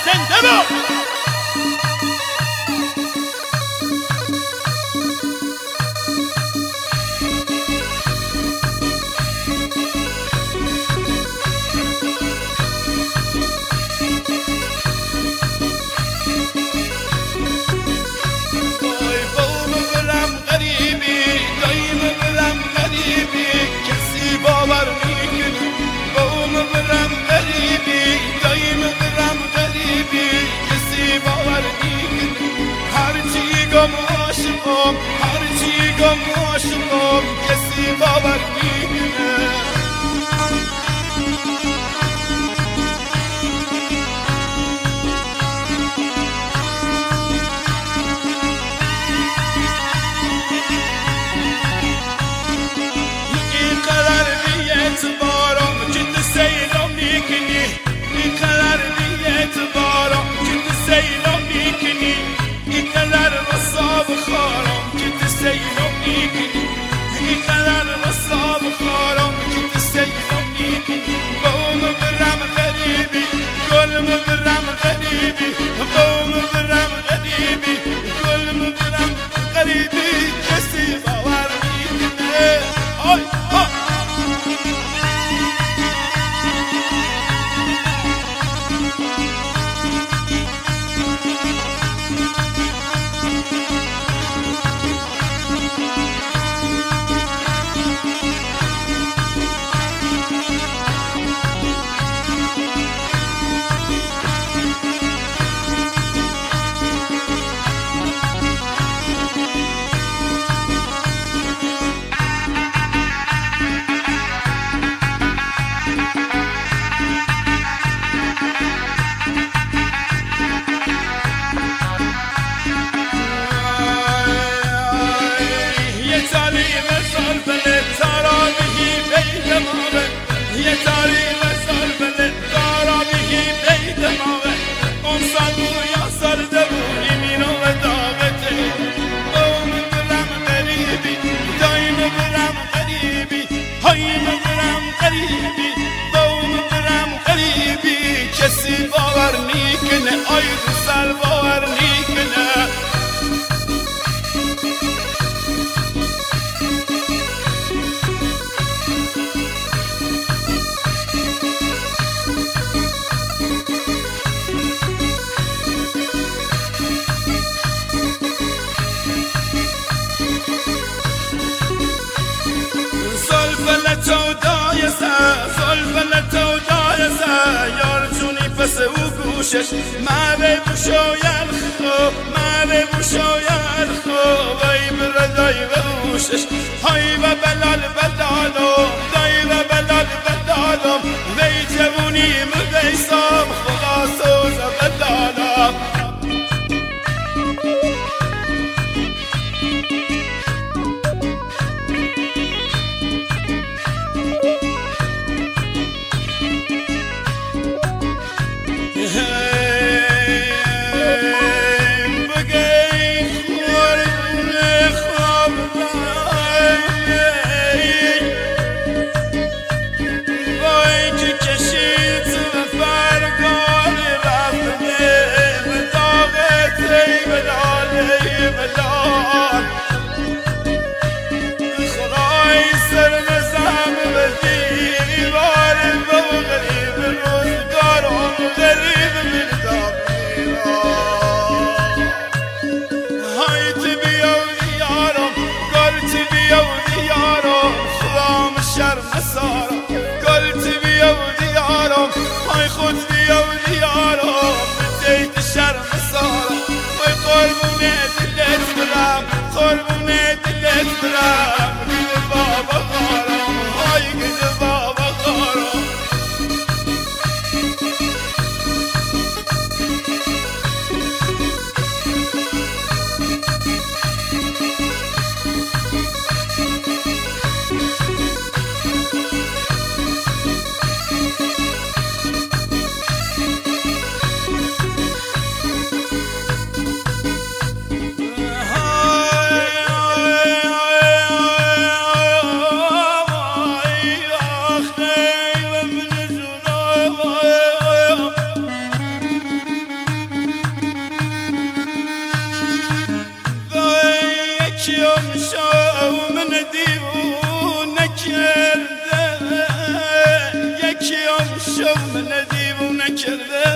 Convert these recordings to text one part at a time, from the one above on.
زنده باد. هرچی گم عاشقم کسی باور نمیکنه. این قدر بی اعتبارم که تو سیرم میکنی، این قدر بی اعتبارم که تو سیرم میکنی، این قدر رساب خارم که تو سیرم میکنی، این قدر رساب خارم که تو سیرم میکنی. بوم برم غریبی گلم برم غریبی، بوم برم غریبی گلم برم غریبی کسی باور میکنه. آی ها کسی باور نیکنه، آی سر باور نیکنه. زلفلتو دایسه زلفلتو دایسه یار جونی پس او گوشش مره بوشایر خو مره بوشایر خو وی بردای بوشش های و بلال بلالو دای و بلال بلالو وی جوونی مبیسام خلاصوز بلالو. Go شو من دیوونه کرده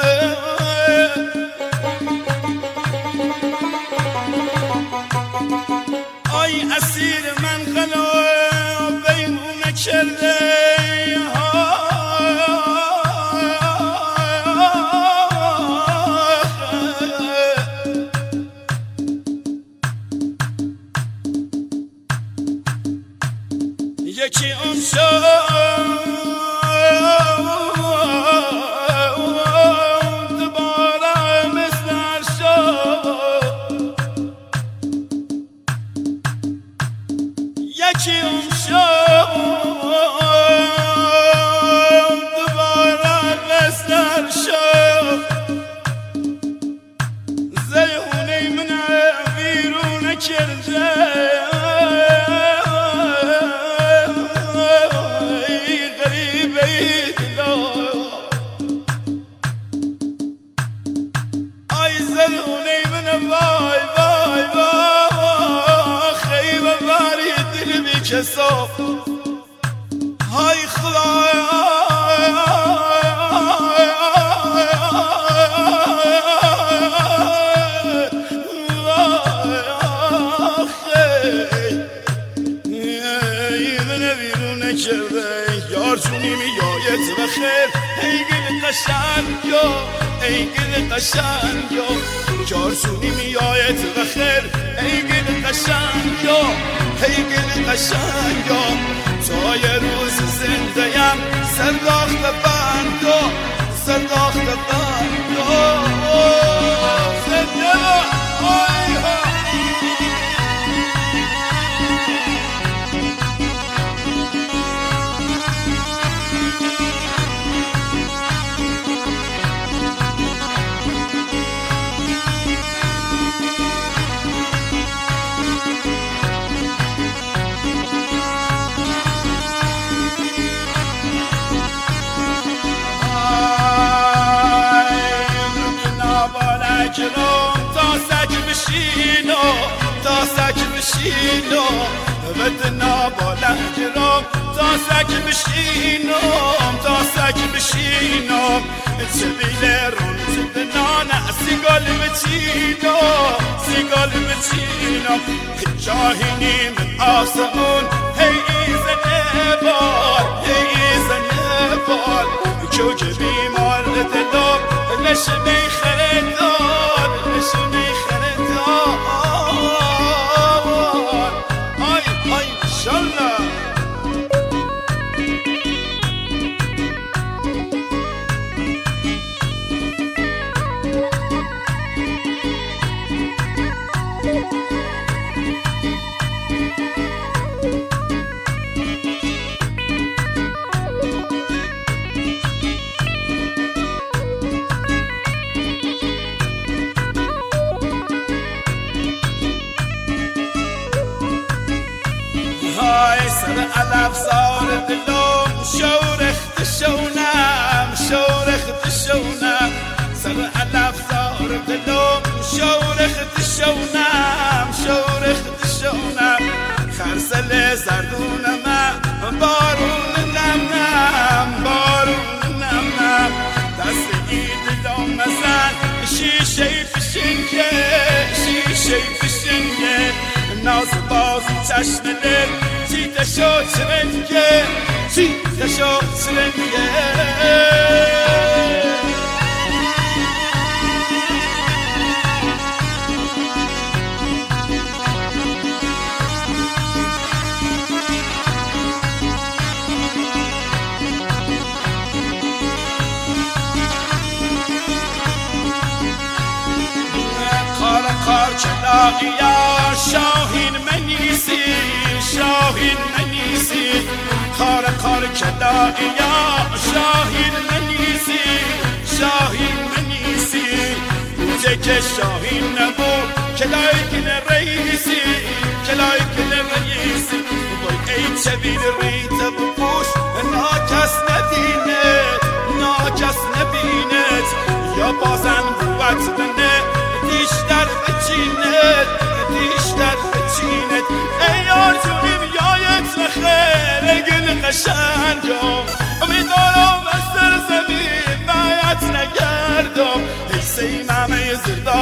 آی اسیر من خلا بیمونه کرده یکی اون دوباره مثل یکی اون دوباره مثل زیونه من بیرون کرده کسا های خدا من بیرونه کرده یار جونی میایت بخیر ای گل قشنگا ای گل قشنگا یار جونی میایت بخیر ای گل قشنگا ای گل قشنگا تا یه روز زنده‌ام سرداخت بندو سرداخت بندو زنده آی ها بدنا بالا جرام تا سک بشینم تا سک بشینم سبیل رون زدنا سیگال بچینم سیگال بچینم جاهینی من آسمون هی زنبال هی زنبال کوکبی مال دلم نشمی خردان نشمی خردان سر الافزار دلم شورخت شونم شورخت شونم سر الافزار دلم شورخت شونم شورخت شونم خرسل زردونم بارون نمنم بارون نمنم دست دلم مزن شیشه فشنگه شیشه فشنگه ناز باز چشم دل چی تشو چرنگه چی تشو چرنگه کار چلاقیا شاهین منیسی شاهین منیسی کار چلاقیا شاهین منیسی شاهین منیسی بوده که شاهین نبود کلایکن رئیسی کلایکن رئیسی وای ای چبیر ریت بپوش ناکس ندیند ناکس نبیند یا بازن قوت بنه دیشتر بچیند دیشتر بچیند ای آرزونیم یایت بخیر ای گل قشنگم امیدوارم بستر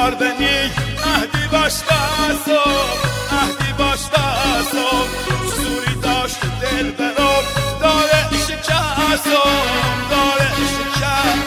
یار بنی اهدی باش قصاب اهدی باش قصاب سوری داشت دل برام داره شکستم داره شکستم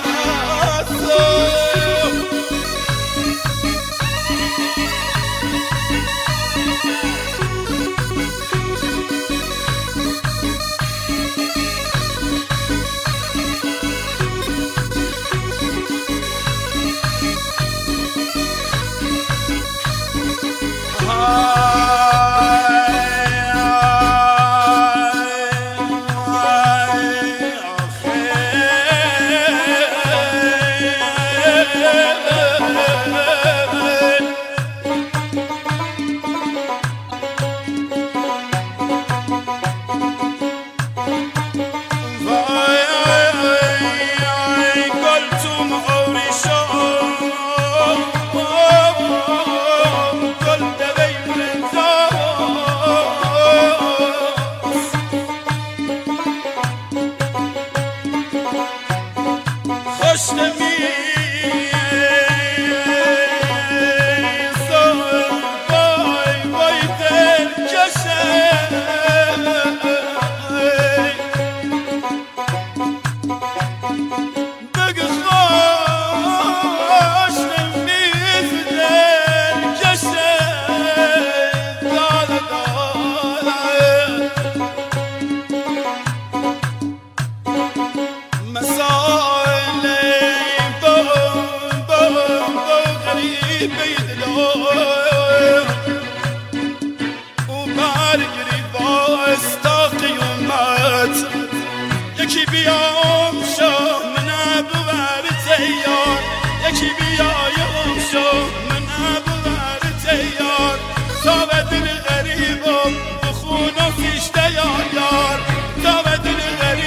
یکی بیام شو من ببر تیار یکی بیایم شو من ببر تیار تا به دل غریبم بخونم فیش دیار یار تا به دل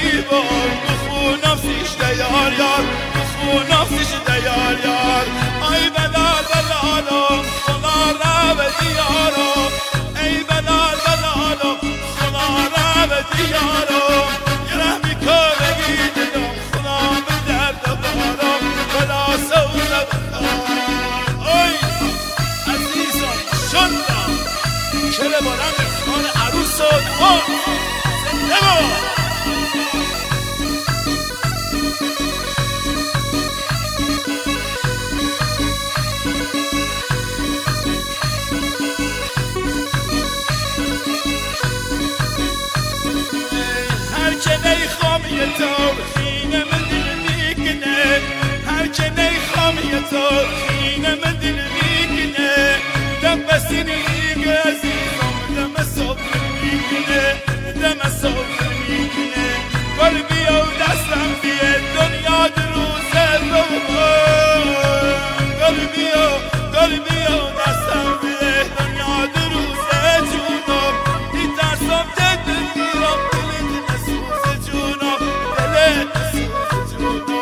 غریبم بخونم فیش دیار یار بخونم فیش دیار یار ای بلال بلالم خدا را به دیارم ای بلال بلالم خدا را به دیارم چله بارم افتان عروس و دوان زنده با هر که نیخوام یه تو خینه من دل میکنه هر که نیخوام یه تو خینه من دل میکنه دم بسینه عزیزم دم صبر میکنه دم صبر میکنه قلبی و دستم بیه دنیا دروزه قلبی و دستم بیه دنیا دروزه جونم میترسم دل میرم دلت نسوزه جونم دلت نسوزه جونم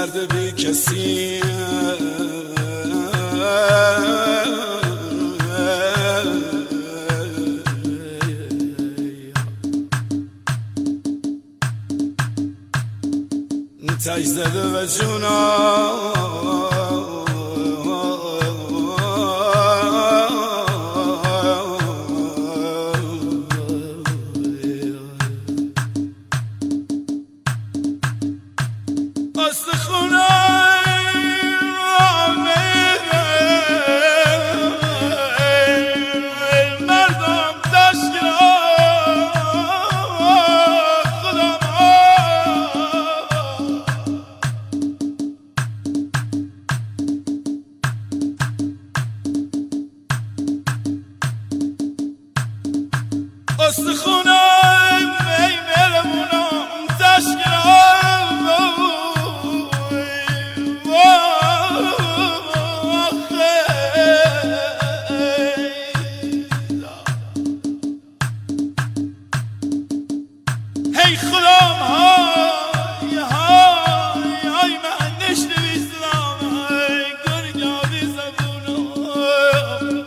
مرد بی کسی تاج زده و جونا استخونم ای مهربونم تشکرم هی خدام های من نشنویستم گرگاوی زبونم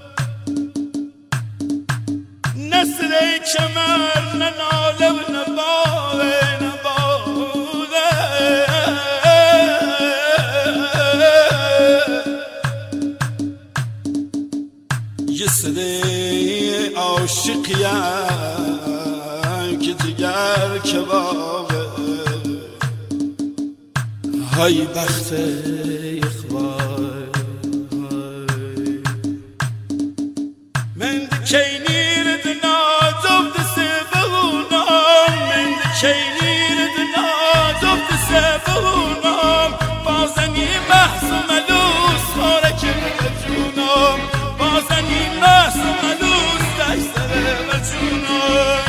نسل کمر نناله و نباده یه صدای عاشقیم که جگر کبابه های بخت اخوای من دکینیر دنازم دسبونم من دکینیر دنازم دسبونم بازنی محسوم لوس خارک مجونم بازنی محسوم لوس دشتر مجونم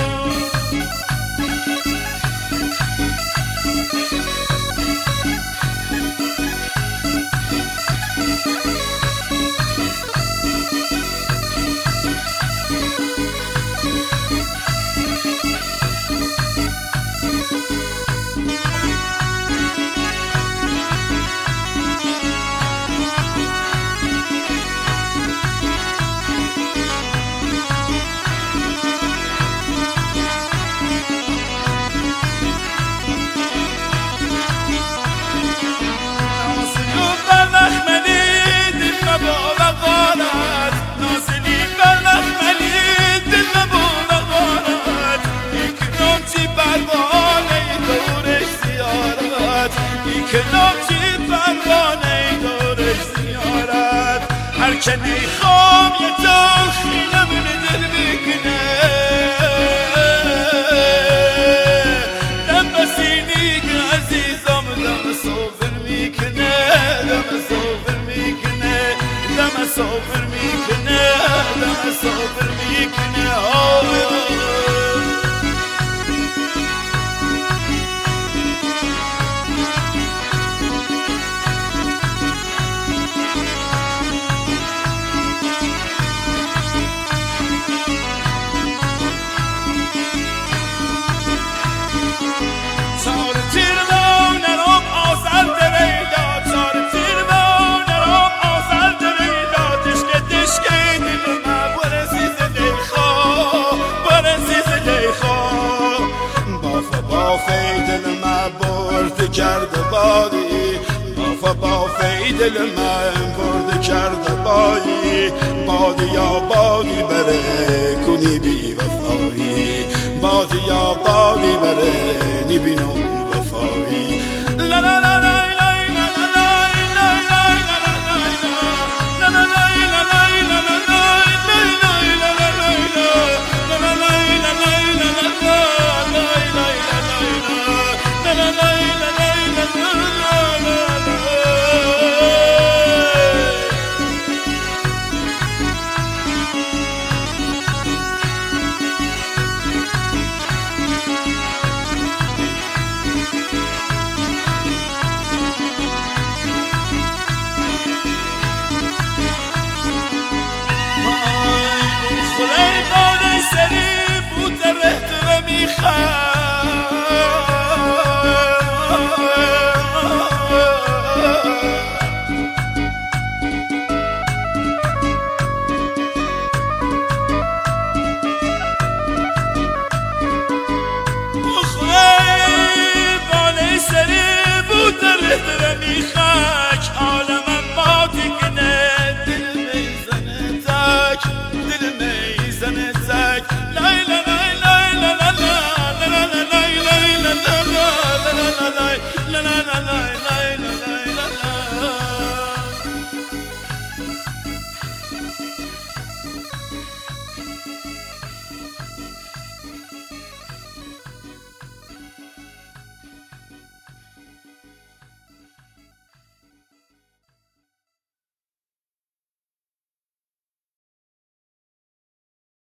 هر که نیخوام یه تلخی نمونه دل بکنه دم بسینی که عزیزم دم صوفر میکنه دم صوفر میکنه دم صوفر میکنه دم صوفر میکنه کرده بادی با دل من برده کرده بادی یا بادی بره کنی بی وفایی بادی یا بادی بره نبینم وفایی لا لا لا لا میخند